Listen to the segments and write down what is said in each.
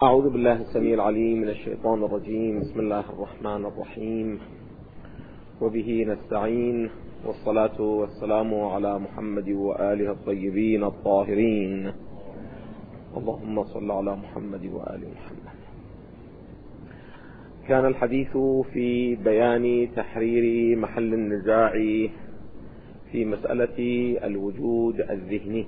أعوذ بالله السميع العليم من الشيطان الرجيم. بسم الله الرحمن الرحيم، وبه نستعين، والصلاة والسلام على محمد وآله الطيبين الطاهرين. اللهم صل على محمد وآل محمد. كان الحديث في بيان تحرير محل النزاع في مسألة الوجود الذهني،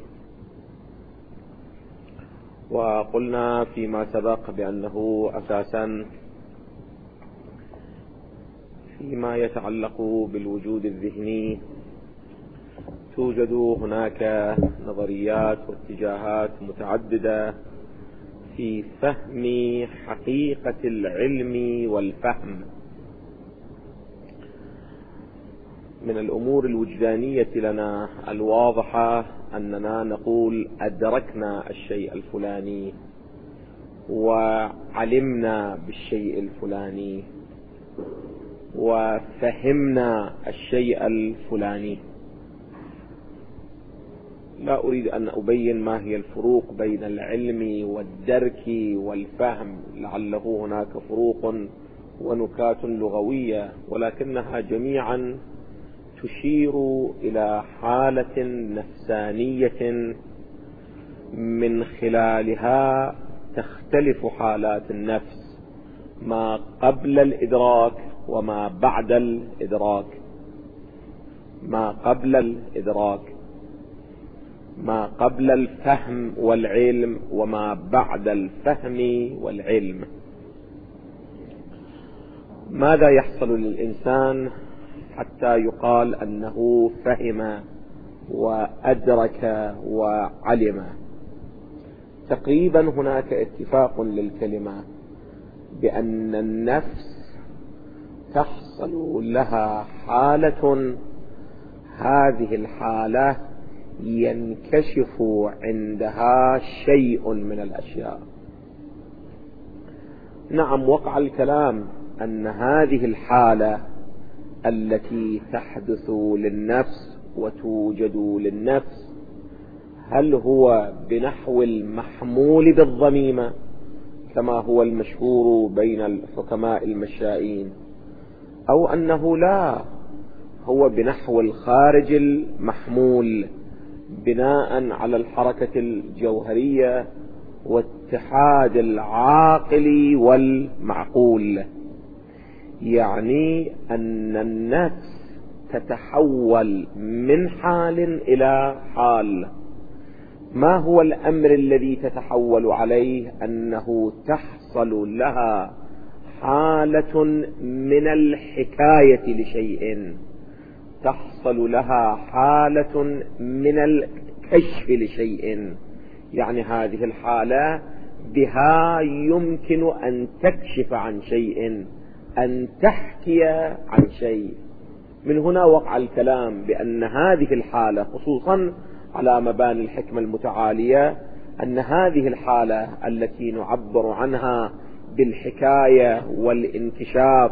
وقلنا فيما سبق بأنه أساسا فيما يتعلق بالوجود الذهني توجد هناك نظريات واتجاهات متعددة في فهم حقيقة العلم والفهم. من الأمور الوجدانية لنا الواضحة أننا نقول أدركنا الشيء الفلاني وعلمنا بالشيء الفلاني وفهمنا الشيء الفلاني. لا أريد أن أبين ما هي الفروق بين العلم والدرك والفهم، لعله هناك فروق ونكات لغوية، ولكنها جميعا تشير إلى حالة نفسانية من خلالها تختلف حالات النفس، ما قبل الإدراك وما بعد الإدراك، ما قبل الإدراك، ما قبل الفهم والعلم وما بعد الفهم والعلم. ماذا يحصل للإنسان حتى يقال أنه فهم وأدرك وعلم؟ تقريبا هناك اتفاق للكلمة بأن النفس تحصل لها حالة، هذه الحالة ينكشف عندها شيء من الأشياء. نعم، وقع الكلام أن هذه الحالة التي تحدث للنفس وتوجد للنفس هل هو بنحو المحمول بالضميمة كما هو المشهور بين الحكماء المشائين، أو أنه لا، هو بنحو الخارج المحمول بناء على الحركة الجوهرية واتحاد العاقل والمعقول. يعني أن النفس تتحول من حال إلى حال. ما هو الأمر الذي تتحول عليه؟ أنه تحصل لها حالة من الحكاية لشيء، تحصل لها حالة من الكشف لشيء. يعني هذه الحالة بها يمكن أن تكشف عن شيء، أن تحكي عن شيء. من هنا وقع الكلام بأن هذه الحالة، خصوصا على مباني الحكمة المتعالية، أن هذه الحالة التي نعبر عنها بالحكاية والانكشاف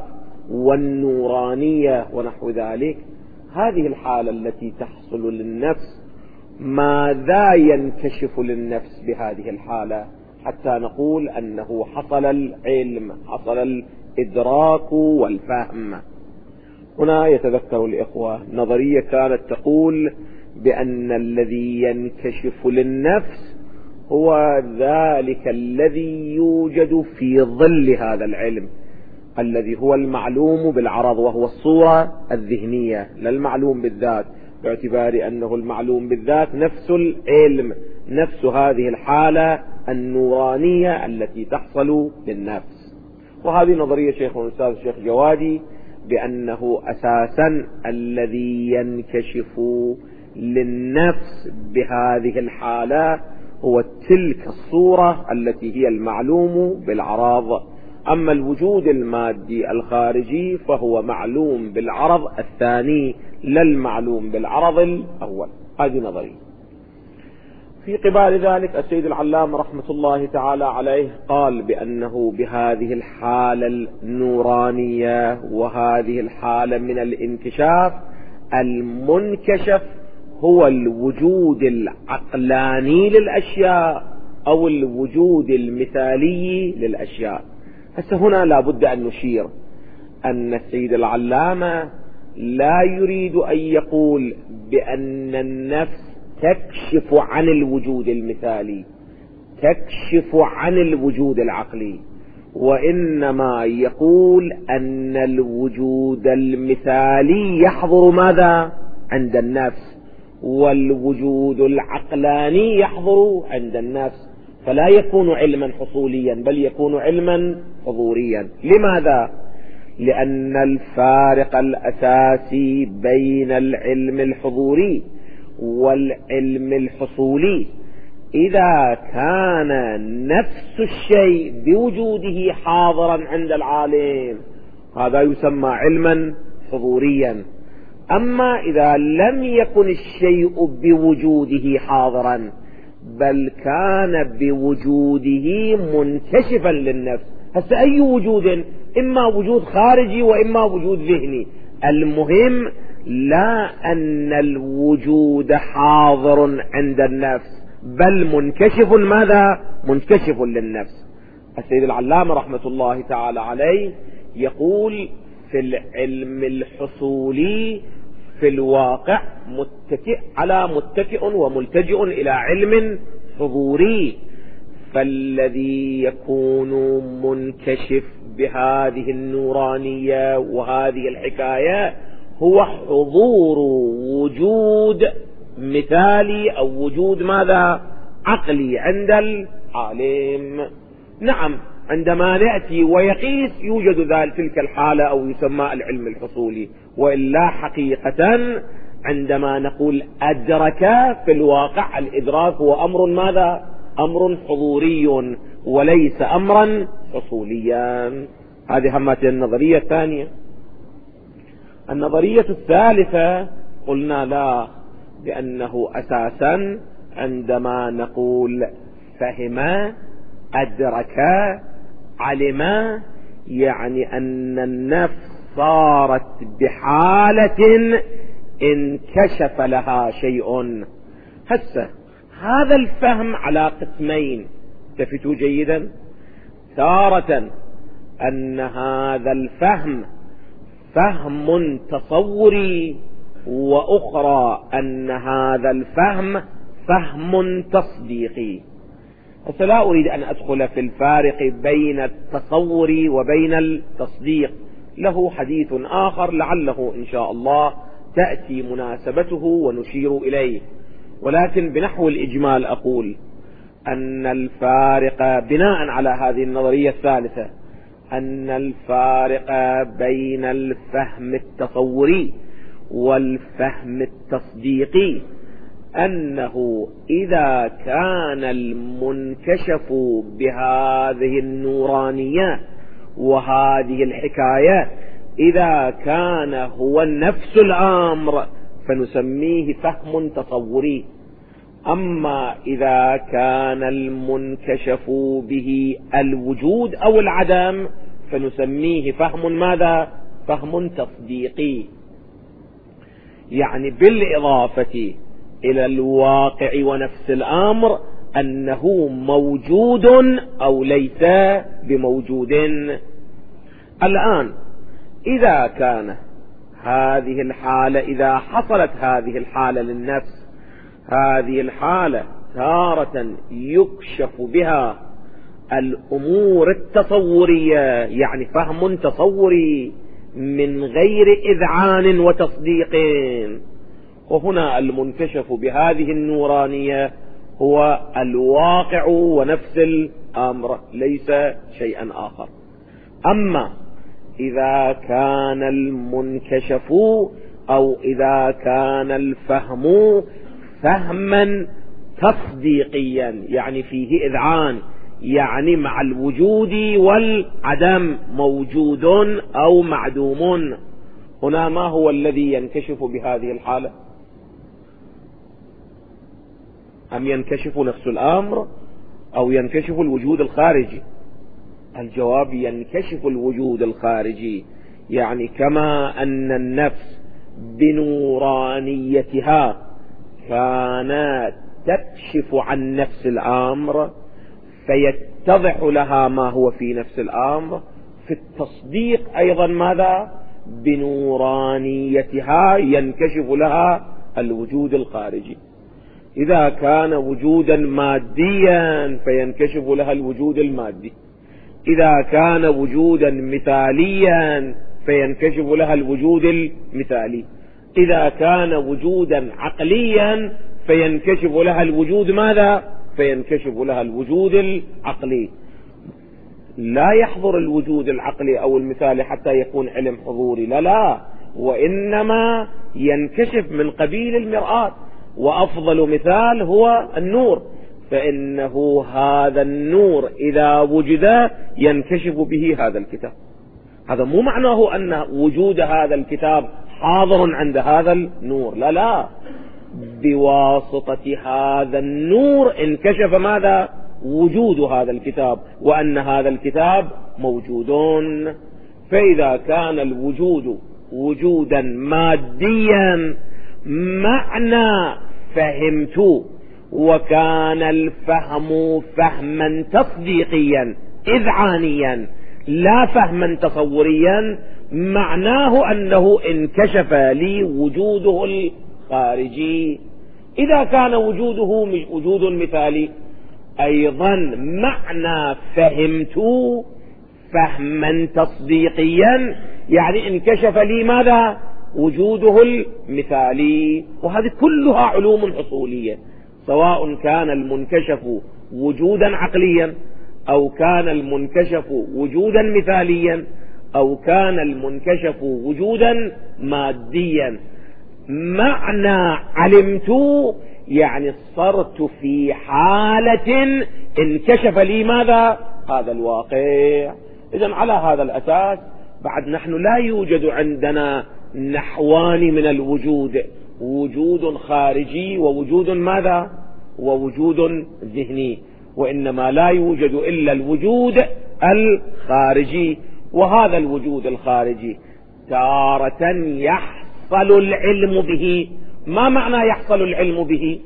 والنورانية ونحو ذلك، هذه الحالة التي تحصل للنفس، ماذا ينكشف للنفس بهذه الحالة حتى نقول أنه حصل العلم، حصل الإدراك والفهم؟ هنا يتذكر الإخوة نظرية كانت تقول بأن الذي ينكشف للنفس هو ذلك الذي يوجد في ظل هذا العلم، الذي هو المعلوم بالعرض، وهو الصورة الذهنية، لا المعلوم بالذات، باعتبار أنه المعلوم بالذات نفس العلم، نفس هذه الحالة النورانية التي تحصل للنفس. وهذه نظرية شيخنا الأستاذ الشيخ جوادي بأنه أساسا الذي ينكشف للنفس بهذه الحالة هو تلك الصورة التي هي المعلوم بالعرض. أما الوجود المادي الخارجي فهو معلوم بالعرض الثاني، لا المعلوم بالعرض الأول. هذه نظرية. في قبال ذلك السيد العلامة رحمة الله تعالى عليه قال بأنه بهذه الحالة النورانية وهذه الحالة من الانكشاف، المنكشف هو الوجود العقلاني للأشياء، أو الوجود المثالي للأشياء. هسه هنا لابد أن نشير أن السيد العلامة لا يريد أن يقول بأن النفس تكشف عن الوجود المثالي، تكشف عن الوجود العقلي، وإنما يقول أن الوجود المثالي يحضر ماذا؟ عند النفس، والوجود العقلاني يحضر عند النفس، فلا يكون علما حصوليا بل يكون علما حضوريا. لماذا؟ لأن الفارق الأساسي بين العلم الحضوري والعلم الحصولي إذا كان نفس الشيء بوجوده حاضرا عند العالم هذا يسمى علما حضوريا. أما إذا لم يكن الشيء بوجوده حاضرا بل كان بوجوده منكشفا للنفس، هسه أي وجود؟ إما وجود خارجي وإما وجود ذهني، المهم لا أن الوجود حاضر عند النفس بل منكشف. ماذا؟ منكشف للنفس. السيد العلامة رحمة الله تعالى عليه يقول في العلم الحصولي في الواقع متكئ وملتجئ إلى علم حضوري، فالذي يكون منكشف بهذه النورانية وهذه الحكاية هو حضور وجود مثالي أو وجود ماذا؟ عقلي عند العالم. نعم، عندما نأتي ويقيس يوجد تلك الحالة أو يسمى العلم الحصولي، وإلا حقيقة عندما نقول أدرك في الواقع الإدراك هو أمر ماذا؟ أمر حضوري وليس أمرا حصوليا. هذه همت النظرية الثانية. النظرية الثالثة قلنا لا، بأنه أساسا عندما نقول فهم أدرك علم يعني أن النفس صارت بحالة انكشف لها شيء. هسه هذا الفهم على قسمين، التفتوا جيدا. تارة أن هذا الفهم فهم تصوري، وأخرى أن هذا الفهم فهم تصديقي. فلا أريد أن أدخل في الفارق بين التصور وبين التصديق، له حديث آخر لعله إن شاء الله تأتي مناسبته ونشير إليه، ولكن بنحو الإجمال أقول أن الفارق بناء على هذه النظرية الثالثة أن الفارق بين الفهم التصوري والفهم التصديقي أنه إذا كان المنكشف بهذه النورانية وهذه الحكاية إذا كان هو نفس الأمر فنسميه فهم تصوري، أما إذا كان المنكشف به الوجود أو العدم فنسميه فهم ماذا؟ فهم تصديقي. يعني بالإضافة إلى الواقع ونفس الأمر أنه موجود أو ليس بموجود. الآن إذا كان هذه الحالة، إذا حصلت هذه الحالة للنفس، هذه الحالة تارة يكشف بها الأمور التصورية، يعني فهم تصوري من غير إذعان وتصديق، وهنا المنكشف بهذه النورانية هو الواقع ونفس الأمر ليس شيئا آخر. أما إذا كان المنكشف أو إذا كان الفهم فهما تصديقيا يعني فيه إذعان، يعني مع الوجود والعدم موجود أو معدوم، هنا ما هو الذي ينكشف بهذه الحالة؟ أم ينكشف نفس الأمر أو ينكشف الوجود الخارجي؟ الجواب ينكشف الوجود الخارجي، يعني كما أن النفس بنورانيتها كانت تكشف عن نفس الأمر، فيتضح لها ما هو في نفس الأمر. في التصديق أيضا ماذا؟ بنورانيتها ينكشف لها الوجود الخارجي. إذا كان وجودا ماديا فينكشف لها الوجود المادي، إذا كان وجودا مثاليا فينكشف لها الوجود المثالي، إذا كان وجودا عقليا فينكشف لها الوجود ماذا؟ فينكشف لها الوجود العقلي. لا يحضر الوجود العقلي أو المثالي حتى يكون علم حضوري، لا، وإنما ينكشف من قبيل المرآة. وأفضل مثال هو النور، فإنه هذا النور إذا وجد ينكشف به هذا الكتاب. هذا مو معناه أن وجود هذا الكتاب حاضر عند هذا النور، لا، بواسطة هذا النور انكشف ماذا؟ وجود هذا الكتاب، وأن هذا الكتاب موجود. فإذا كان الوجود وجودا ماديا معنى فهمت، وكان الفهم فهما تصديقيا إذعانيا لا فهما تصوريا، معناه أنه انكشف لي وجوده الخارجي. إذا كان وجوده وجود مثالي أيضا معنى فهمت فهما تصديقيا، يعني انكشف لي ماذا؟ وجوده المثالي. وهذه كلها علوم حصولية، سواء كان المنكشف وجودا عقليا، أو كان المنكشف وجودا مثاليا، أو كان المنكشف وجودا ماديا. معنى علمت يعني صرت في حالة انكشف لي ماذا؟ هذا الواقع. إذن على هذا الأساس بعد نحن لا يوجد عندنا نحوان من الوجود، وجود خارجي ووجود ماذا؟ ووجود ذهني، وإنما لا يوجد إلا الوجود الخارجي. وهذا الوجود الخارجي تارة يحصل العلم به. ما معنى يحصل العلم به؟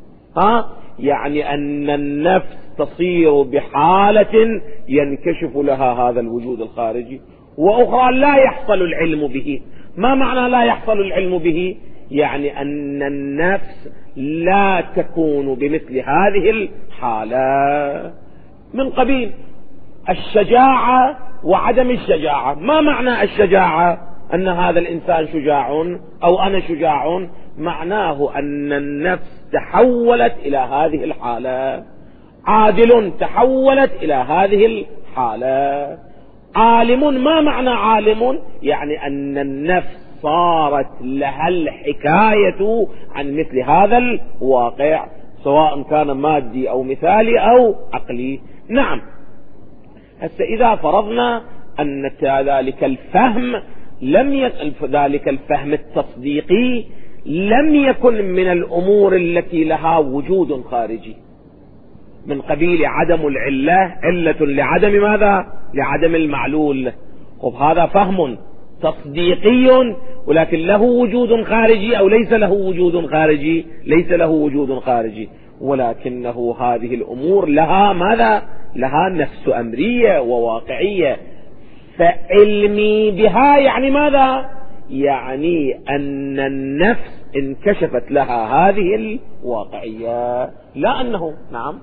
يعني أن النفس تصير بحالة ينكشف لها هذا الوجود الخارجي، وأخرى لا يحصل العلم به. ما معنى لا يحصل العلم به؟ يعني أن النفس لا تكون بمثل هذه الحالة، من قبيل الشجاعة وعدم الشجاعة. ما معنى الشجاعة؟ أن هذا الإنسان شجاع أو أنا شجاع، معناه أن النفس تحولت إلى هذه الحالة. عادل تحولت إلى هذه الحالة. عالم، ما معنى عالم؟ يعني أن النفس صارت لها الحكاية عن مثل هذا الواقع، سواء كان مادي أو مثالي أو عقلي. نعم، هسه إذا فرضنا أن ذلك الفهم ذلك الفهم التصديقي لم يكن من الأمور التي لها وجود خارجي، من قبيل عدم العلة، علة لعدم ماذا؟ لعدم المعلول. هذا فهم تصديقي، ولكن له وجود خارجي أو ليس له وجود خارجي؟ ليس له وجود خارجي، ولكنه هذه الأمور لها ماذا؟ لها نفس أمرية وواقعية. فعلمي بها يعني ماذا؟ يعني أن النفس انكشفت لها هذه الواقعية، لا أنه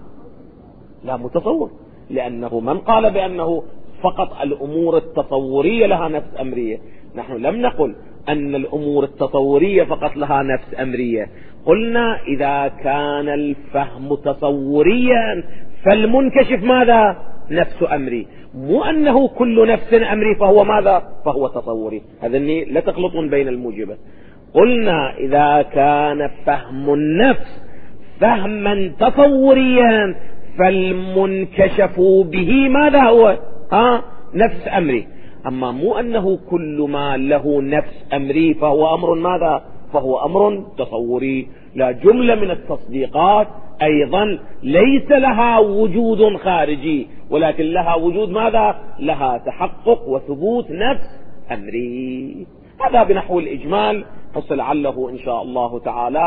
لا متصور، لأنه من قال بأنه فقط الأمور التصورية لها نفس أمرية؟ نحن لم نقل أن الأمور التصورية فقط لها نفس أمرية، قلنا إذا كان الفهم تصوريا فالمنكشف ماذا؟ نفس أمري، مو أنه كل نفس أمري فهو ماذا؟ فهو تصوري. هذا لا تخلطون بين الموجبات. قلنا إذا كان فهم النفس فهما تصوريا فالمنكشف به ماذا هو؟ نفس أمري. أما مو أنه كل ما له نفس أمري فهو أمر ماذا؟ فهو أمر تصوري. لا، جملة من التصديقات أيضا ليس لها وجود خارجي، ولكن لها وجود ماذا؟ لها تحقق وثبوت نفس أمري. هذا بنحو الإجمال، فلعله إن شاء الله تعالى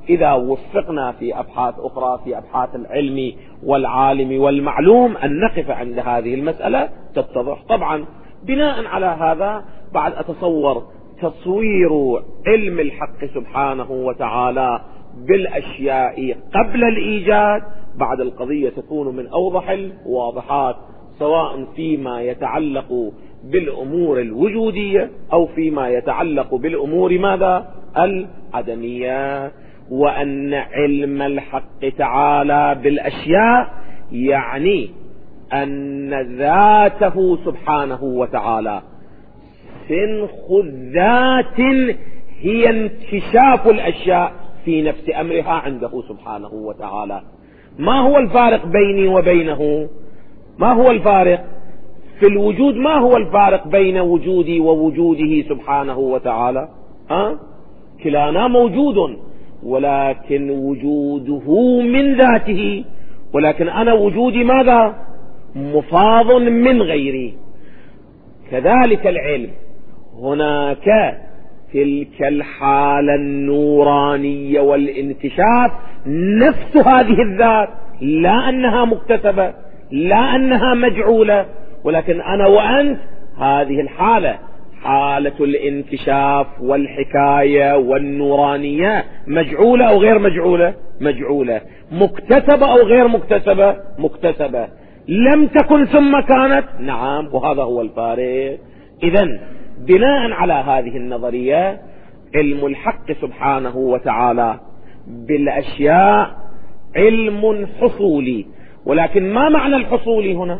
إذا وفقنا في أبحاث أخرى في أبحاث العلم والعالم والمعلوم أن نقف عند هذه المسألة تتضح. طبعا بناء على هذا بعد أتصور تصوير علم الحق سبحانه وتعالى بالأشياء قبل الإيجاد بعد القضية تكون من أوضح الواضحات، سواء فيما يتعلق بالأمور الوجودية أو فيما يتعلق بالأمور ماذا؟ العدمية. وأن علم الحق تعالى بالأشياء يعني أن ذاته سبحانه وتعالى سنخ الذات هي انكشاف الأشياء في نفس أمرها عنده سبحانه وتعالى. ما هو الفارق بيني وبينه؟ ما هو الفارق في الوجود؟ ما هو الفارق بين وجودي ووجوده سبحانه وتعالى؟ كلانا موجود، ولكن وجوده من ذاته، ولكن أنا وجودي ماذا؟ مفاض من غيري. كذلك العلم، هناك تلك الحالة النورانية والانكشاف نفس هذه الذات، لا أنها مكتسبة، لا أنها مجعولة، ولكن أنا وأنت هذه الحالة، حالة الانكشاف والحكاية والنورانية، مجعولة أو غير مجعولة؟ مجعولة. مكتسبة أو غير مكتسبة؟ مكتسبة. لم تكن ثم كانت؟ نعم. وهذا هو الفارق. إذن بناء على هذه النظرية علم الحق سبحانه وتعالى بالأشياء علم حصولي. ولكن ما معنى الحصولي هنا؟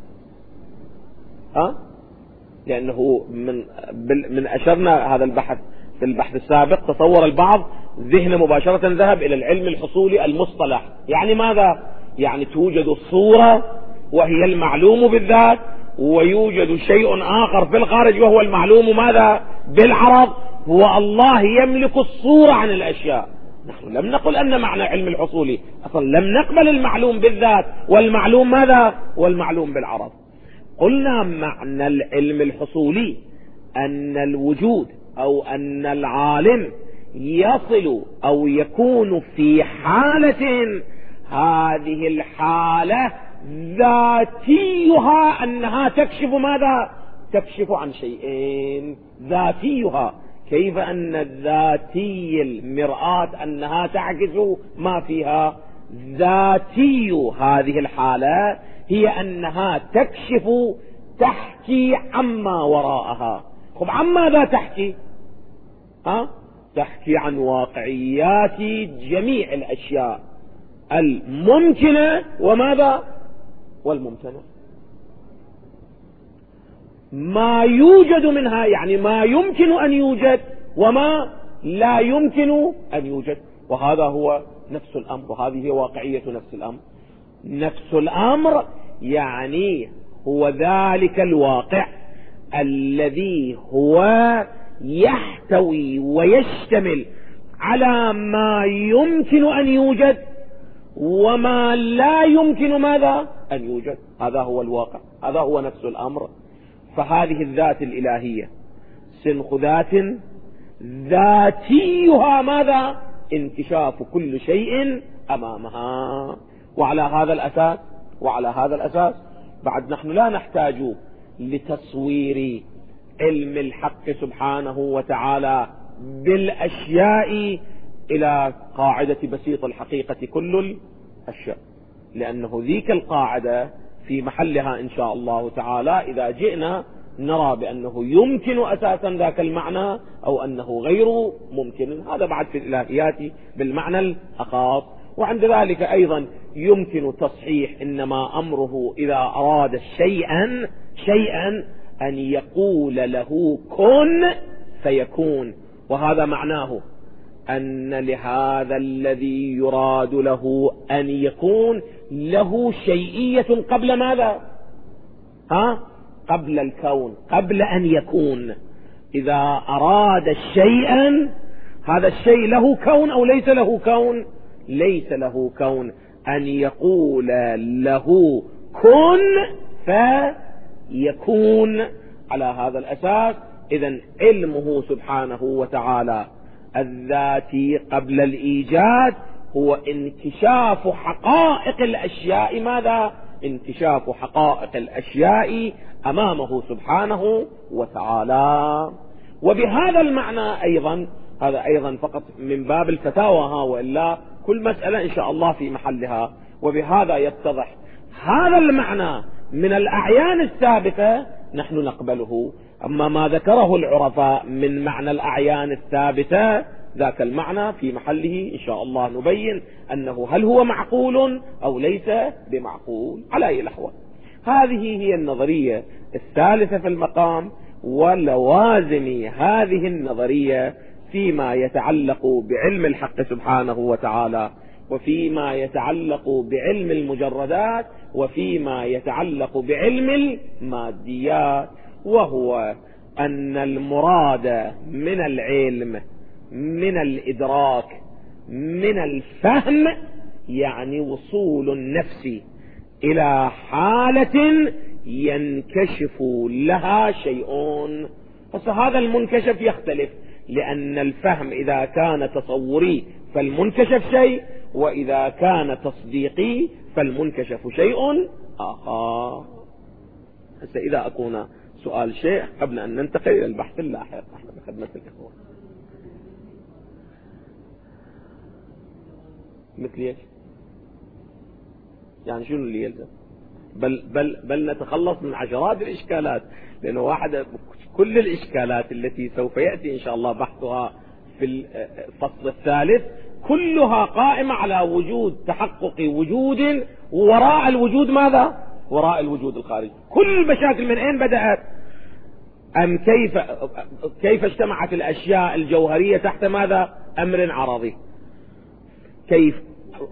لأنه من أشرنا هذا البحث في البحث السابق، تصور البعض ذهن مباشرة ذهب إلى العلم الحصولي المصطلح. يعني ماذا؟ يعني توجد الصورة وهي المعلوم بالذات، ويوجد شيء آخر في الخارج وهو المعلوم ماذا؟ بالعرض. هو الله يملك الصورة عن الأشياء. نحن لم نقل أن معنى علم الحصولي، أصلا لم نقبل المعلوم بالذات والمعلوم ماذا؟ والمعلوم بالعرض. قلنا معنى العلم الحصولي أن الوجود أو أن العالم يصل أو يكون في حالة، هذه الحالة ذاتيها أنها تكشف ماذا؟ تكشف عن شيئين. ذاتيها، كيف أن الذاتي المرآة أنها تعكس ما فيها؟ ذاتي هذه الحالة هي أنها تكشف، تحكي عما وراءها. خب عن ماذا تحكي؟ تحكي عن واقعيات جميع الأشياء الممكنة وماذا؟ والممتنع. ما يوجد منها يعني ما يمكن أن يوجد وما لا يمكن أن يوجد. وهذا هو نفس الأمر، وهذه هي واقعية نفس الأمر. نفس الأمر يعني هو ذلك الواقع الذي هو يحتوي ويشتمل على ما يمكن أن يوجد وما لا يمكن ماذا؟ أن يوجد. هذا هو الواقع، هذا هو نفس الأمر. فهذه الذات الإلهية سنخ ذات ذاتيها ماذا؟ انكشاف كل شيء أمامها. وعلى هذا الأساس بعد نحن لا نحتاج لتصوير علم الحق سبحانه وتعالى بالأشياء إلى قاعدة بسيط الحقيقة كل الأشياء، لأنه ذيك القاعدة في محلها إن شاء الله تعالى إذا جئنا نرى بأنه يمكن أساسا ذاك المعنى أو أنه غير ممكن. هذا بعد في الإلهيات بالمعنى الأخاص. وعند ذلك أيضا يمكن تصحيح إنما أمره إذا أراد شيئا أن يقول له كن فيكون. وهذا معناه أن لهذا الذي يراد له أن يكون له شيئية قبل ماذا؟ قبل الكون، قبل أن يكون. إذا أراد شيئا هذا الشيء له كون أو ليس له كون؟ ليس له كون. أن يقول له كن فيكون. على هذا الأساس إذن علمه سبحانه وتعالى الذاتي قبل الإيجاد هو انكشاف حقائق الأشياء. ماذا؟ انكشاف حقائق الأشياء أمامه سبحانه وتعالى. وبهذا المعنى أيضا، هذا أيضا فقط من باب الفتاوى، وإلا كل مسألة إن شاء الله في محلها. وبهذا يتضح هذا المعنى من الأعيان الثابتة نحن نقبله. أما ما ذكره العرفاء من معنى الأعيان الثابتة ذاك المعنى في محله إن شاء الله نبين أنه هل هو معقول أو ليس بمعقول. على أي الأحوال هذه هي النظرية الثالثة في المقام، ولوازم هذه النظرية فيما يتعلق بعلم الحق سبحانه وتعالى، وفيما يتعلق بعلم المجردات، وفيما يتعلق بعلم الماديات، وهو أن المراد من العلم، من الإدراك، من الفهم، يعني وصول النفس إلى حالة ينكشف لها شيء. فهذا المنكشف يختلف، لأن الفهم إذا كان تصوري فالمنكشف شيء، وإذا كان تصديقي فالمنكشف شيء آخر. إذا أكون سؤال شيء قبل أن ننتقل إلى البحث اللاحق نحن بخدمة الإخوة. مثل ايش؟ يعني شنو اللي يلزم؟ بل نتخلص من عشرات الإشكالات، لأنه واحدة كل الإشكالات التي سوف يأتي إن شاء الله بحثها في الفصل الثالث كلها قائمة على وجود، تحقق وجود وراء الوجود. ماذا؟ وراء الوجود الخارجي. كل المشاكل من أين بدأت؟ أم كيف اجتمعت الأشياء الجوهرية تحت ماذا؟ أمر عرضي. كيف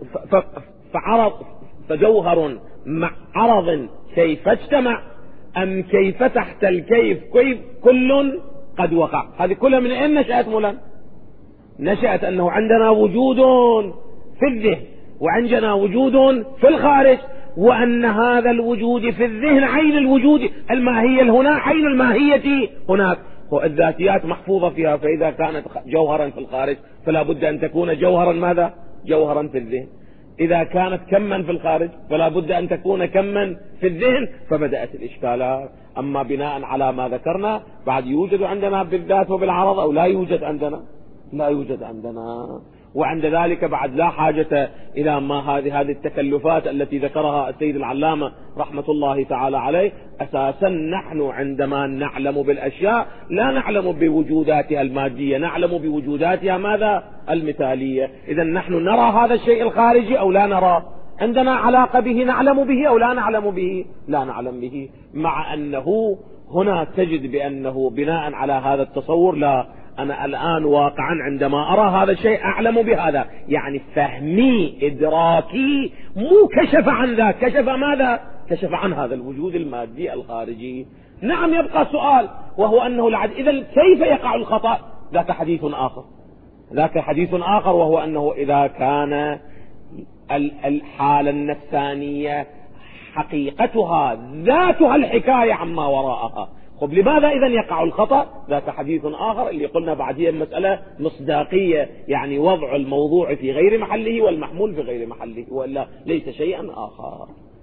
فجوهر مع عرض كيف اجتمع؟ أم كيف تحت الكيف كيف كل قد وقع؟ هذه كلها من أين نشأت؟ مولا نشأت أنه عندنا وجود في الذهن وعندنا وجود في الخارج، وأن هذا الوجود في الذهن عين الوجود الماهية هنا، عين الماهية هناك. والذاتيات محفوظة فيها، فإذا كانت جوهرا في الخارج فلا بد أن تكون جوهرا ماذا؟ جوهرا في الذهن. إذا كانت كما في الخارج فلا بد أن تكون كما في الذهن. فبدأت الإشكالات. أما بناء على ما ذكرنا بعد يوجد عندنا بالذات وبالعرض أو لا يوجد عندنا؟ لا يوجد عندنا. وعند ذلك بعد لا حاجة إلى ما هذه التكلفات التي ذكرها السيد العلامة رحمة الله تعالى عليه. أساسا نحن عندما نعلم بالأشياء لا نعلم بوجوداتها المادية، نعلم بوجوداتها ماذا؟ المثالية. إذا نحن نرى هذا الشيء الخارجي أو لا نرى؟ عندنا علاقة به، نعلم به أو لا نعلم به؟ لا نعلم به. مع أنه هنا تجد بأنه بناء على هذا التصور لا، أنا الآن واقعا عندما أرى هذا الشيء أعلم بهذا، يعني فهمي إدراكي مو كشف عن ذا، كشف ماذا؟ كشف عن هذا الوجود المادي الخارجي. نعم يبقى سؤال، وهو أنه إذا كيف يقع الخطأ؟ ذاك حديث آخر، ذاك حديث آخر، وهو أنه إذا كان الحالة النفسانية حقيقتها ذاتها الحكاية عما وراءها. طب لماذا إذا يقع الخطأ؟ ذاك حديث آخر اللي قلنا بعدين مسألة مصداقية، يعني وضع الموضوع في غير محله والمحمول في غير محله، وإلا ليس شيئا آخر.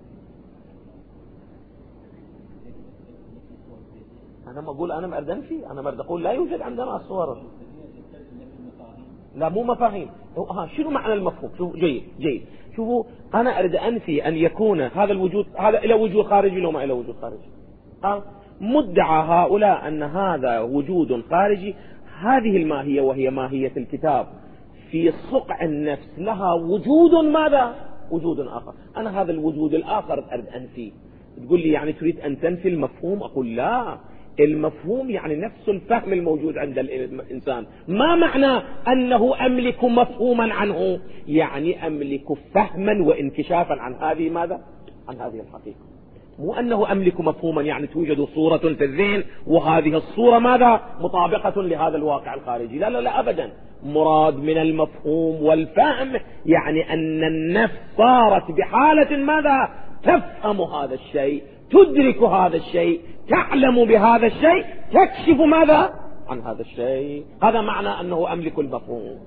أنا ما أقول أنا مأردن فيه، أنا مرد أقول لا يوجد عندنا الصور. لا مو مفاهيم. شنو معنى المفهوم؟ شوفوا جيد. شوفوا أنا أريد أنفي أن يكون هذا الوجود هذا إلى وجود خارجي لو ما إلى وجود خارجي. مدعى هؤلاء أن هذا وجود خارجي. هذه الماهية وهي ماهية الكتاب في صقع النفس لها وجود ماذا؟ وجود آخر. أنا هذا الوجود الآخر أريد أنفيه. تقول لي يعني تريد أن تنفي المفهوم؟ أقول لا، المفهوم يعني نفس الفهم الموجود عند الإنسان. ما معنى أنه أملك مفهوما عنه؟ يعني أملك فهما وانكشافا عن هذه ماذا؟ عن هذه الحقيقة. مو أنه أملك مفهوما يعني توجد صورة في الذهن وهذه الصورة ماذا؟ مطابقة لهذا الواقع الخارجي. لا لا لا أبدا. مراد من المفهوم والفهم يعني أن النفس صارت بحالة ماذا؟ تفهم هذا الشيء، تدرك هذا الشيء، تعلم بهذا الشيء، تكشف ماذا؟ عن هذا الشيء. هذا معنى أنه أملك المفهوم.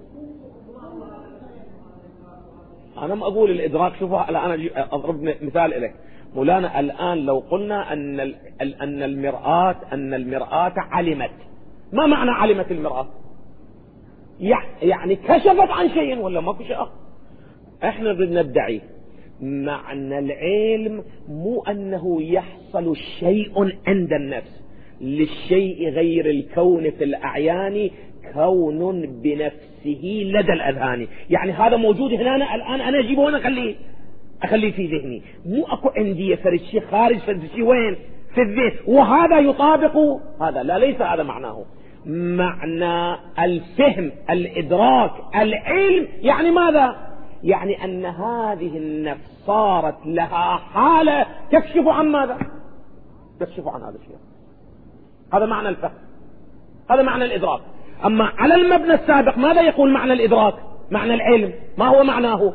أنا ما أقول الإدراك. شوفوا الآن أنا أضرب مثال إليك مولانا. الآن لو قلنا أن المرآة علمت، ما معنى علمت المرآة؟ يعني كشفت عن شيء ولا ما في شيء آخر. احنا بدنا ندعي معنى العلم مو أنه يحصل شيء عند النفس، للشيء غير الكون في الأعيان كون بنفسه لدى الأذهان. يعني هذا موجود هنا الآن أنا أجيبه وأنا أخليه في ذهني، مو أكو عندي فرد شيء خارج، فرد شيء وين في الذهن وهذا يطابق هذا. لا، ليس هذا معناه. معنى الفهم، الإدراك، العلم يعني ماذا؟ يعني أن هذه النفس صارت لها حالة تكشف عن ماذا؟ تكشف عن هذا الشيء. هذا معنى الفهم، هذا معنى الإدراك. أما على المبنى السابق ماذا يقول معنى الإدراك؟ معنى العلم ما هو معناه؟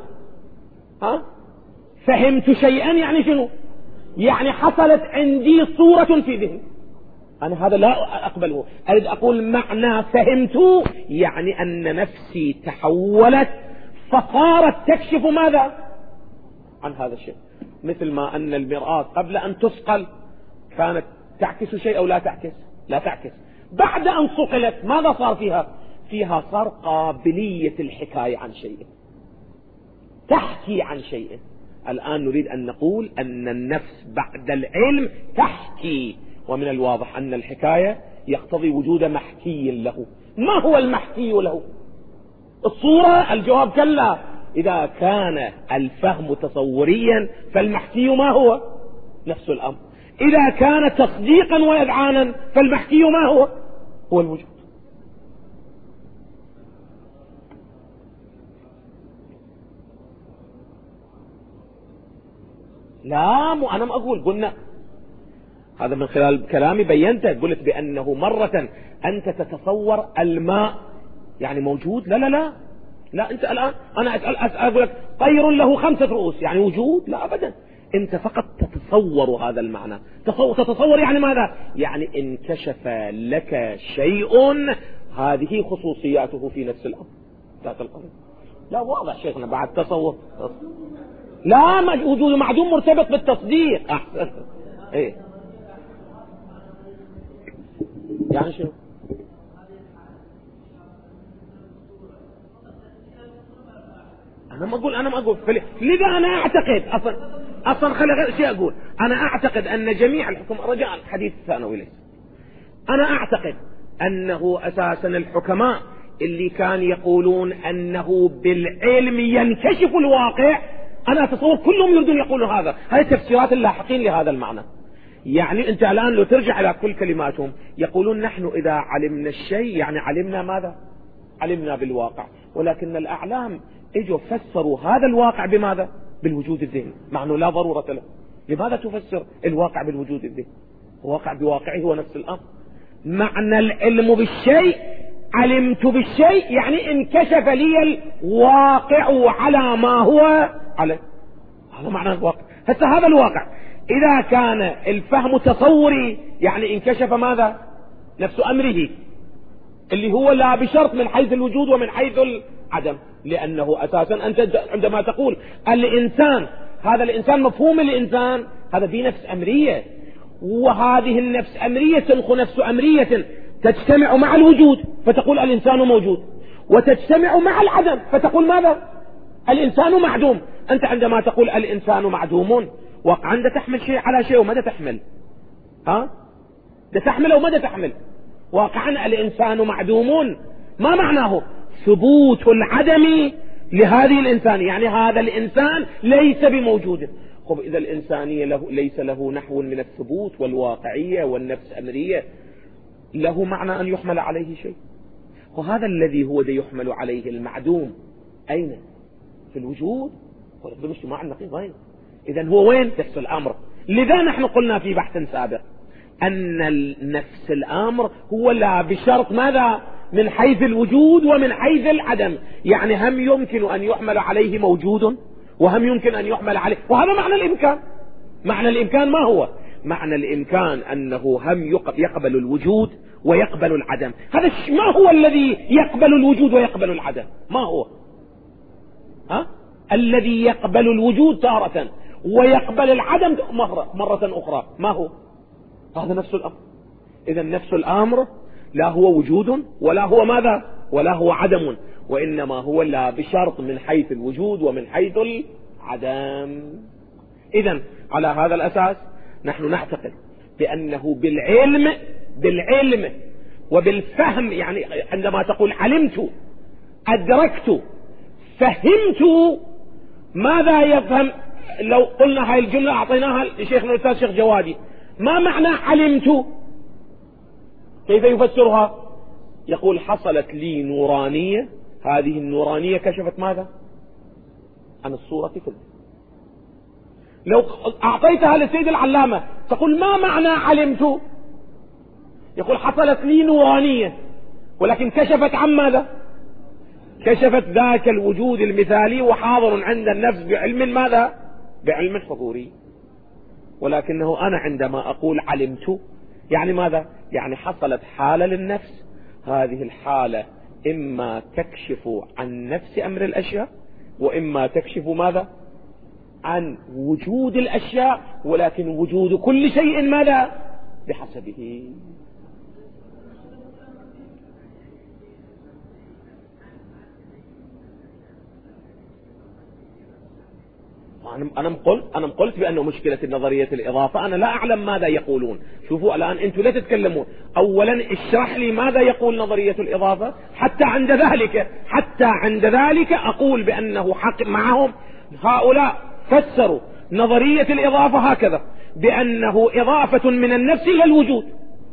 فهمت شيئا يعني شنو؟ يعني حصلت عندي صورة في ذهني. أنا هذا لا أقبله. أريد أقول معنى فهمت يعني أن نفسي تحولت فصارت تكشف ماذا؟ عن هذا الشيء. مثل ما أن المرآة قبل أن تثقل كانت تعكس شيء أو لا تعكس؟ لا تعكس. بعد أن صقلت ماذا صار فيها؟ فيها صار قابلية الحكاية عن شيء، تحكي عن شيء. الآن نريد أن نقول أن النفس بعد العلم تحكي، ومن الواضح أن الحكاية يقتضي وجود محكي له. ما هو المحكي له؟ الصورة؟ الجواب كلا. إذا كان الفهم تصوريا فالمحكي ما هو؟ نفس الأمر. إذا كان تصديقا وإذعانا فالمحكي ما هو؟ هو الوجود. لا، أنا ما أقول. قلنا هذا من خلال كلامي بينته، قلت بأنه مرة أنت تتصور الماء يعني موجود. لا لا لا لا، أنت الآن أنا أسأل أقول لك طير له 5 رؤوس يعني وجود؟ لا أبدا. أنت فقط تتصور هذا المعنى. تتصور يعني ماذا؟ يعني انكشف لك شيء هذه خصوصياته في نفس الأمر ذات القلب. لا واضح شيخنا بعد تصور. لا، وجود معدوم مرتبط بالتصديق. أحسن. إيه يعني شو؟ أنا ما أقول لذا أنا أعتقد أصلا خلي شيء أقول. أنا أعتقد أن جميع الحكم رجاء حديث ثانوي ليس. أنا أعتقد أنه أساسا الحكماء اللي كان يقولون أنه بالعلم ينكشف الواقع، أنا أتصور كلهم يريدون يقولوا هذا. هذه تفسيرات اللاحقين لهذا المعنى. يعني أنت الآن لو ترجع إلى كل كلماتهم يقولون نحن إذا علمنا الشيء يعني علمنا ماذا؟ علمنا بالواقع. ولكن الأعلام اجوا فسروا هذا الواقع بماذا؟ بالوجود الذهني، مع أنه لا ضرورة له. لماذا تفسر الواقع بالوجود الذهني؟ الواقع بواقعه هو نفس الأمر. معنى العلم بالشيء، علمت بالشيء يعني انكشف لي الواقع على ما هو عليه. هذا معنى الواقع. هسه هذا الواقع إذا كان الفهم تصوري يعني انكشف ماذا؟ نفس أمره اللي هو لا بشرط من حيث الوجود ومن حيث العدم. لأنه أساسا أنت عندما تقول الإنسان، هذا الإنسان مفهوم الإنسان هذا بنفس أمرية، وهذه النفس أمرية تنخو نفس أمرية تجتمع مع الوجود فتقول الإنسان موجود، وتجتمع مع العدم فتقول ماذا؟ الإنسان معدوم. أنت عندما تقول الإنسان معدوم واقعا ده تحمل شيء على شيء وماذا تحمل؟ ده تحمل أو ماذا تحمل؟ واقعا الإنسان معدوم ما معناه؟ ثبوت العدم لهذه الإنسان، يعني هذا الإنسان ليس بموجود. خب إذا الإنسانية ليس له نحو من الثبوت والواقعية والنفس أمرية، له معنى أن يحمل عليه شيء. وهذا الذي هو يحمل عليه المعدوم أين؟ في الوجود ولا في الاجتماع النقيضين. إذن هو وين؟ نفس الأمر. لذا نحن قلنا في بحث سابق أن نفس الأمر هو لا بشرط ماذا؟ من حيث الوجود ومن حيث العدم. يعني هم يمكن أن يحمل عليه موجود وهم يمكن أن يحمل عليه، وهذا معنى الإمكان. معنى الإمكان ما هو؟ معنى الإمكان أنه هم يقبل الوجود ويقبل العدم. هذا ما هو الذي يقبل الوجود ويقبل العدم؟ ما هو الذي يقبل الوجود تارة ويقبل العدم مرة أخرى؟ ما هو؟ هذا نفس الأمر. إذا نفس الأمر لا هو وجود ولا هو ماذا ولا هو عدم، وإنما هو لا بشرط من حيث الوجود ومن حيث العدم. إذا على هذا الأساس نحن نعتقد بأنه بالعلم وبالفهم، يعني عندما تقول علمت أدركت فهمت، ماذا يفهم؟ لو قلنا هاي الجملة أعطيناها لشيخنا الأستاذ شيخ جوادي، ما معنى علمت؟ كيف يفسرها؟ يقول حصلت لي نورانية، هذه النورانية كشفت ماذا؟ عن الصورة كلها. لو أعطيتها للسيد العلامة تقول ما معنى علمت؟ يقول حصلت لي نورانية، ولكن كشفت عن ماذا؟ كشفت ذاك الوجود المثالي وحاضر عند النفس بعلم ماذا؟ بعلم حضوري. ولكنه أنا عندما أقول علمت يعني ماذا؟ يعني حصلت حالة للنفس، هذه الحالة إما تكشف عن نفس أمر الأشياء وإما تكشف ماذا؟ عن وجود الأشياء، ولكن وجود كل شيء ماذا؟ بحسبه. أنا قلت بأنه مشكلة نظرية الإضافة أنا لا أعلم ماذا يقولون. شوفوا الآن أنتم لا تتكلمون، أولا اشرح لي ماذا يقول نظرية الإضافة، حتى عند ذلك أقول بأنه حق معهم. هؤلاء فسروا نظرية الإضافة هكذا، بأنه إضافة من النفس إلى الوجود.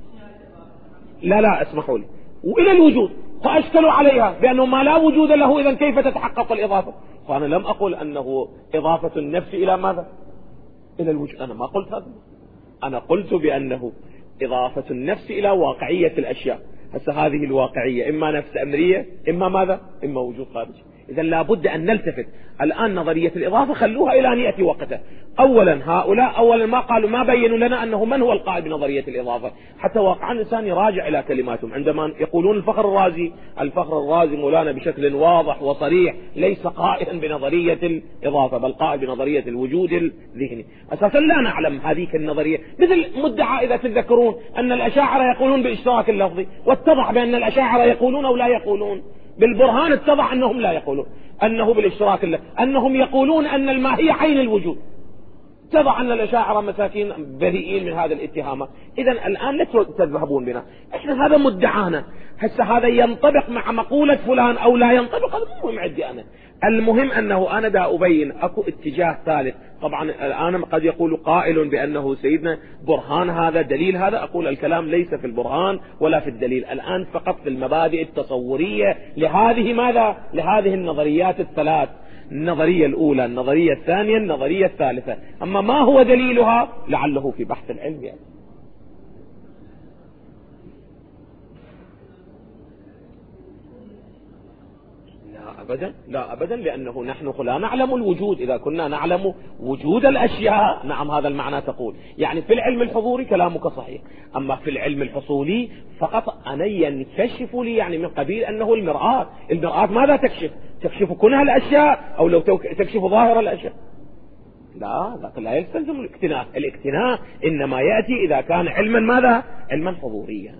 لا اسمحوا لي، وإلى الوجود، فأشكلوا عليها بأنه ما لا وجود له، إذن كيف تتحقق الإضافة؟ فأنا لم أقل أنه إضافة النفس إلى ماذا؟ إلى الوجود. أنا ما قلت هذا، أنا قلت بأنه إضافة النفس إلى واقعية الأشياء. هسه هذه الواقعية إما نفس أمرية إما ماذا؟ إما وجود خارجي. إذن لابد أن نلتفت. الآن نظرية الإضافة خلوها إلى أن يأتي وقته. أولا ما قالوا، ما بينوا لنا أنه من هو القائل بنظرية الإضافة، حتى واقعا الإنسان يراجع إلى كلماتهم. عندما يقولون الفخر الرازي مولانا بشكل واضح وصريح ليس قائلا بنظرية الإضافة، بل قائل بنظرية الوجود الذهني. أساسا لا نعلم هذه النظرية، مثل مدعى إذا تتذكرون أن الأشاعرة يقولون باشتراك اللفظي، واتضح بأن الأشاعرة يقولون أو لا يقولون. بالبرهان اتضح أنهم لا يقولون أنه بالاشتراك الله، أنهم يقولون أن الماهية عين الوجود. اتضح أن الأشاعرة مساكين بريئين من هذا الاتهام. إذن الآن لا تذهبون بنا، إحنا هذا مدعانا. هسه هذا ينطبق مع مقولة فلان أو لا ينطبق، هذا مو مهم عندي أنا. المهم أنه أنا دا أبين أكو اتجاه ثالث. طبعا الآن قد يقول قائل بأنه سيدنا برهان هذا دليل هذا، أقول الكلام ليس في البرهان ولا في الدليل، الآن فقط في المبادئ التصورية لهذه ماذا؟ لهذه النظريات الثلاث، النظرية الأولى، النظرية الثانية، النظرية الثالثة. أما ما هو دليلها لعله في بحث العلم يعني. لا أبدا لأنه نحن لا نعلم الوجود. إذا كنا نعلم وجود الأشياء نعم هذا المعنى تقول. يعني في العلم الحضوري كلامك صحيح، أما في العلم الحصولي فقط أنا ينكشف لي، يعني من قبيل أنه المرآة ماذا تكشف كنها الأشياء أو لو تكشف ظاهر الأشياء؟ لا يستلزم الاقتناء إنما يأتي إذا كان علما ماذا؟ علما حضوريا.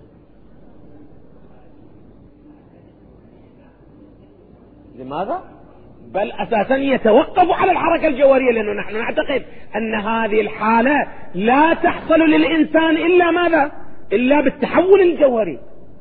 لماذا؟ بل أساسا يتوقف على الحركة الجوهرية، لأنه نحن نعتقد أن هذه الحالة لا تحصل للإنسان إلا ماذا؟ إلا بالتحول الجوهري.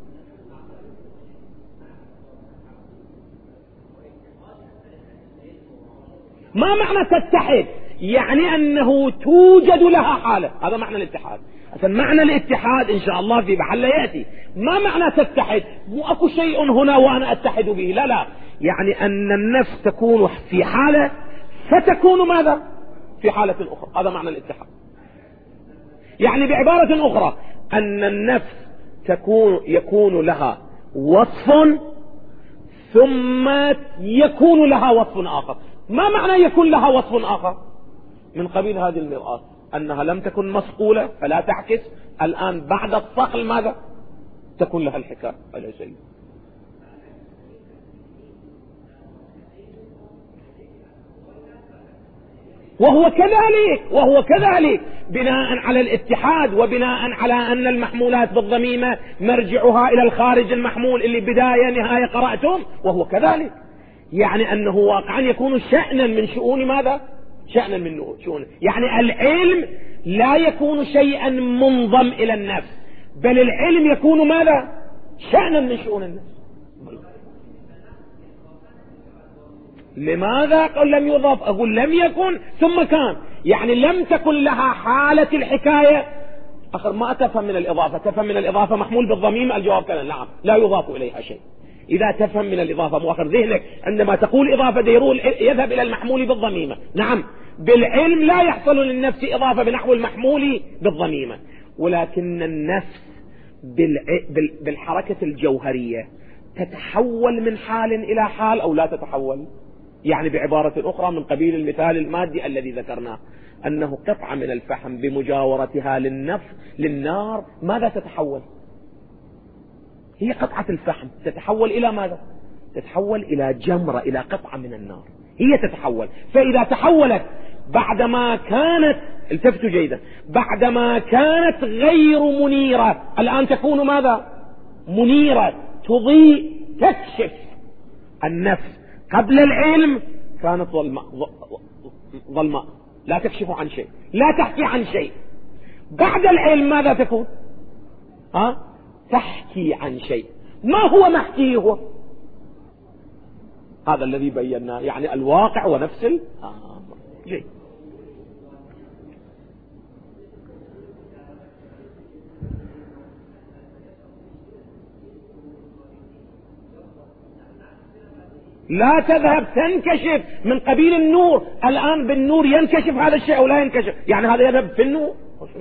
ما معنى تتحد؟ يعني أنه توجد لها حالة، هذا معنى الاتحاد. معنى الاتحاد إن شاء الله في محل يأتي. ما معنى تتحد؟ مو أكو شيء هنا وأنا أتحد به، لا، يعني أن النفس تكون في حالة فتكون ماذا؟ في حالة أخرى، هذا معنى الاتحاد. يعني بعبارة أخرى أن النفس يكون لها وصف ثم يكون لها وصف آخر. ما معنى يكون لها وصف آخر؟ من قبيل هذه المرآة، أنها لم تكن مصقولة فلا تعكس، الآن بعد الصقل ماذا تكون لها الحكاية على شيء. وهو كذلك بناء على الاتحاد وبناء على أن المحمولات بالضميمة مرجعها إلى الخارج المحمول اللي بداية نهاية قرأتم، وهو كذلك يعني أنه واقعا يكون شأنا من شؤون ماذا؟ شأنا من شؤون، يعني العلم لا يكون شيئا منضم إلى النفس، بل العلم يكون ماذا؟ شأنا من شؤون النفس. لماذا قل لم يضاف؟ أقول لم يكن ثم كان، يعني لم تكن لها حالة الحكاية. أخر ما تفهم من الإضافة، تفهم من الإضافة محمول بالضميم؟ الجواب كان نعم، لا يضاف إليها شيء. إذا تفهم من الإضافة مؤخر ذهنك عندما تقول إضافة ديرول يذهب إلى المحمول بالضميمة، نعم بالعلم لا يحصل للنفس إضافة بنحو المحمول بالضميمة، ولكن النفس بالحركة الجوهرية تتحول من حال إلى حال أو لا تتحول. يعني بعبارة أخرى من قبيل المثال المادي الذي ذكرناه، أنه قطعة من الفحم بمجاورتها للنار ماذا تتحول؟ هي قطعة الفحم تتحول إلى ماذا؟ تتحول إلى جمرة، إلى قطعة من النار هي تتحول. فإذا تحولت بعدما كانت، التفتوا جيدا، بعدما كانت غير منيرة الآن تكون ماذا؟ منيرة، تضيء، تكشف. النفس قبل العلم كانت ظلماء لا تكشف عن شيء، لا تحكي عن شيء. بعد العلم ماذا تكون؟ تحكي عن شيء. ما هو محكيه؟ هو هذا الذي بيناه، يعني الواقع ونفس الأمر. جيد. لا تذهب، تنكشف من قبيل النور. الآن بالنور ينكشف هذا الشيء أو لا ينكشف؟ يعني هذا يذهب في النور.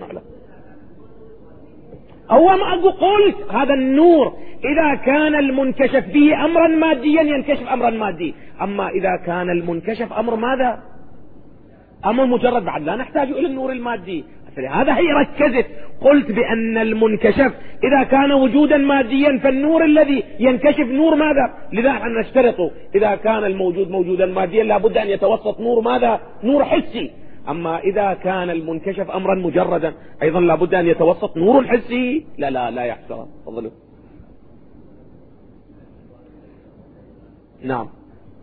أو ما قلت هذا النور إذا كان المنكشف به أمرا ماديا ينكشف أمرا مادي، أما إذا كان المنكشف أمر ماذا؟ أمر مجرد، بعد لا نحتاج إلى النور المادي. هذا هي ركزت، قلت بأن المنكشف إذا كان وجودا ماديا فالنور الذي ينكشف نور ماذا؟ لذا نحن نشترط إذا كان الموجود موجودا ماديا لابد أن يتوسط نور ماذا؟ نور حسي. أما إذا كان المنكشف أمرا مجردا أيضا لابد أن يتوسط نور حسي. لا يحصل. تفضلوا. نعم،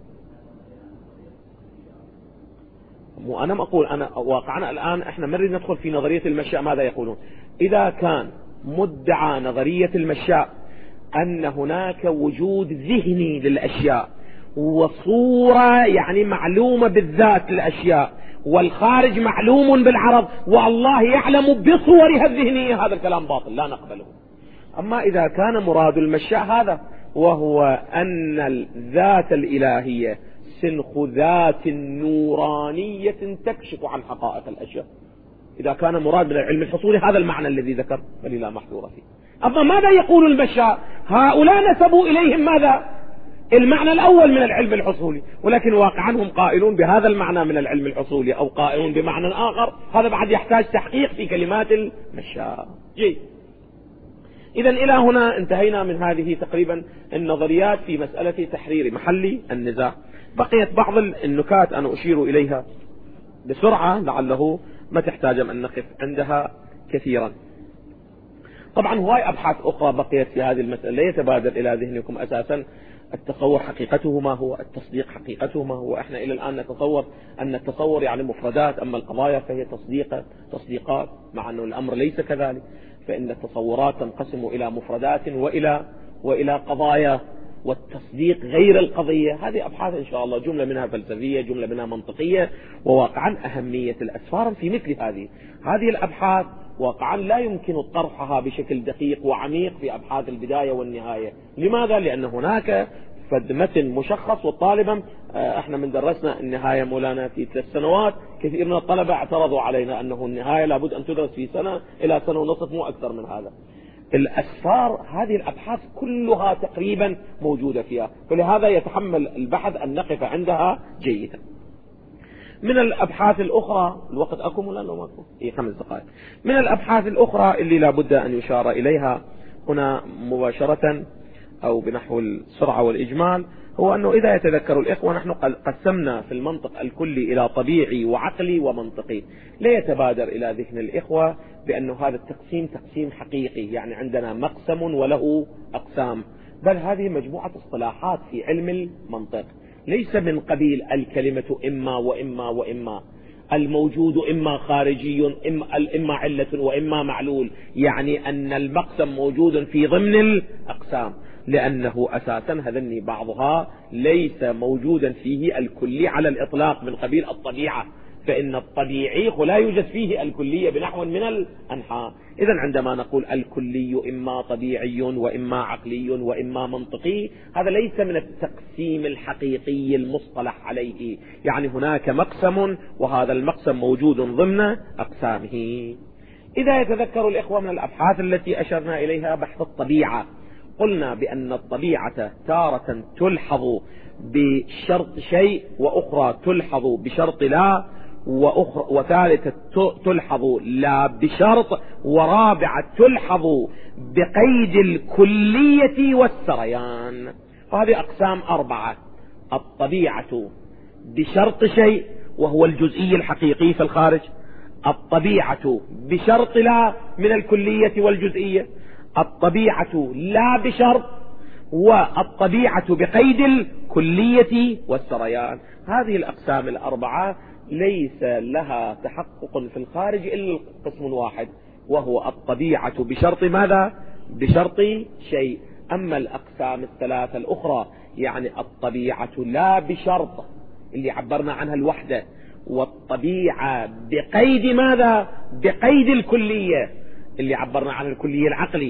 مو أنا ما أقول، أنا واقعنا الآن إحنا نريد ندخل في نظرية المشاء. ماذا يقولون؟ إذا كان مدعى نظرية المشاء أن هناك وجود ذهني للأشياء وصورة يعني معلومة بالذات للأشياء والخارج معلوم بالعرض والله يعلم بصورها الذهنية، هذا الكلام باطل لا نقبله. أما إذا كان مراد المشاء هذا وهو أن الذات الإلهية سنخ ذات نورانية تكشف عن حقائق الأشياء، إذا كان مراد من العلم الحصولي هذا المعنى الذي ذكر فلا محذور فيه. أما ماذا يقول المشاء؟ هؤلاء نسبوا إليهم ماذا؟ المعنى الأول من العلم الحصولي، ولكن واقعا هم قائلون بهذا المعنى من العلم الحصولي أو قائلون بمعنى آخر، هذا بعد يحتاج تحقيق في كلمات المشاء. جيد. إذن إلى هنا انتهينا من هذه تقريبا النظريات في مسألة تحرير محل النزاع. بقيت بعض النكات أنا أشير إليها بسرعة لعله ما تحتاج أن نقف عندها كثيرا. طبعا هواي أبحاث أخرى بقيت في هذه المسألة لا يتبادر إلى ذهنكم أساسا التصور حقيقته ما هو، التصديق حقيقته ما هو. احنا إلى الآن نتصور أن التصور يعني مفردات، أما القضايا فهي تصديقات، مع أنه الأمر ليس كذلك، فإن التصورات تنقسم إلى مفردات وإلى قضايا، والتصديق غير القضية. هذه أبحاث إن شاء الله جملة منها فلسفية، جملة منها منطقية، وواقعا أهمية الأسفار في مثل هذه الأبحاث واقعا لا يمكن طرحها بشكل دقيق وعميق في أبحاث البداية والنهاية. لماذا؟ لأن هناك متن مشخص، والطالبا احنا من درسنا النهاية مولانا في 3 سنوات، كثير من الطلبة اعترضوا علينا أنه النهاية لابد أن تدرس في سنة إلى سنة ونصف، مو أكثر من هذا. الأسفار هذه الأبحاث كلها تقريبا موجودة فيها، فلهذا يتحمل البحث أن نقف عندها جيدا. من الأبحاث الأخرى، الوقت أكم ولا ما أكم؟ 5 دقائق. من الأبحاث الأخرى اللي لابد أن يشار إليها هنا مباشرة أو بنحو السرعة والإجمال، هو أنه إذا يتذكر الإخوة نحن قسمنا في المنطق الكلي إلى طبيعي وعقلي ومنطقي. لا يتبادر إلى ذهن الإخوة بأنه هذا التقسيم تقسيم حقيقي، يعني عندنا مقسم وله أقسام، بل هذه مجموعة اصطلاحات في علم المنطق، ليس من قبيل الكلمة إما وإما وإما، الموجود إما خارجي إما علة وإما معلول، يعني أن المقسم موجود في ضمن الأقسام، لأنه أساسا هذني بعضها ليس موجودا فيه الكلي على الإطلاق من قبيل الطبيعة، فإن الطبيعي لا يوجد فيه الكلية بنحو من الأنحاء. إذا عندما نقول الكلي إما طبيعي وإما عقلي وإما منطقي، هذا ليس من التقسيم الحقيقي المصطلح عليه، يعني هناك مقسم وهذا المقسم موجود ضمن أقسامه. إذا يتذكر الإخوة من الأبحاث التي أشرنا إليها بحث الطبيعة، قلنا بأن الطبيعة تارة تلحظ بشرط شيء، وأخرى تلحظ بشرط لا، وثالثة تلحظ لا بشرط، ورابعة تلحظ بقيد الكلية والسريان. فهذه أقسام 4: الطبيعة بشرط شيء وهو الجزئي الحقيقي في الخارج، الطبيعة بشرط لا من الكلية والجزئية، الطبيعة لا بشرط، والطبيعة بقيد الكلية والسريان. هذه الأقسام 4 ليس لها تحقق في الخارج إلا قسم واحد، وهو الطبيعة بشرط ماذا؟ بشرط شيء. أما الأقسام 3 الأخرى، يعني الطبيعة لا بشرط اللي عبرنا عنها الوحدة، والطبيعة بقيد ماذا؟ بقيد الكلية اللي عبرنا عن الكلية العقلي،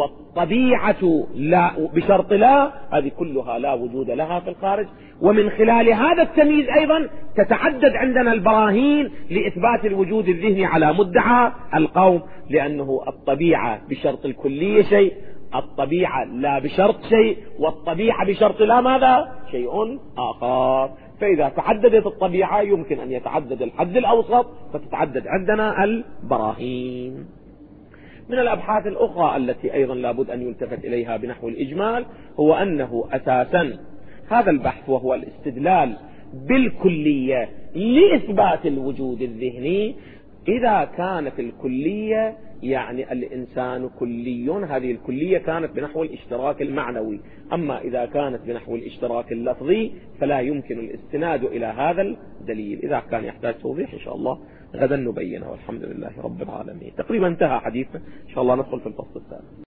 والطبيعة لا بشرط لا، هذه كلها لا وجود لها في الخارج. ومن خلال هذا التمييز أيضا تتعدد عندنا البراهين لإثبات الوجود الذهني على مدعى القوم، لأنه الطبيعة بشرط الكلية شيء، الطبيعة لا بشرط شيء، والطبيعة بشرط لا ماذا؟ شيء آخر. فإذا تعددت الطبيعة يمكن أن يتعدد الحد الأوسط، فتتعدد عندنا البراهين. من الأبحاث الأخرى التي أيضا لابد أن يلتفت إليها بنحو الإجمال، هو أنه أساسا هذا البحث وهو الاستدلال بالكلية لإثبات الوجود الذهني، إذا كانت الكلية يعني الإنسان كلي، هذه الكلية كانت بنحو الاشتراك المعنوي، أما إذا كانت بنحو الاشتراك اللفظي فلا يمكن الاستناد إلى هذا الدليل. إذا كان يحتاج توضيح إن شاء الله غدا نبينه، والحمد لله رب العالمين. تقريبا انتهى حديثنا، إن شاء الله ندخل في الفصل الثالث.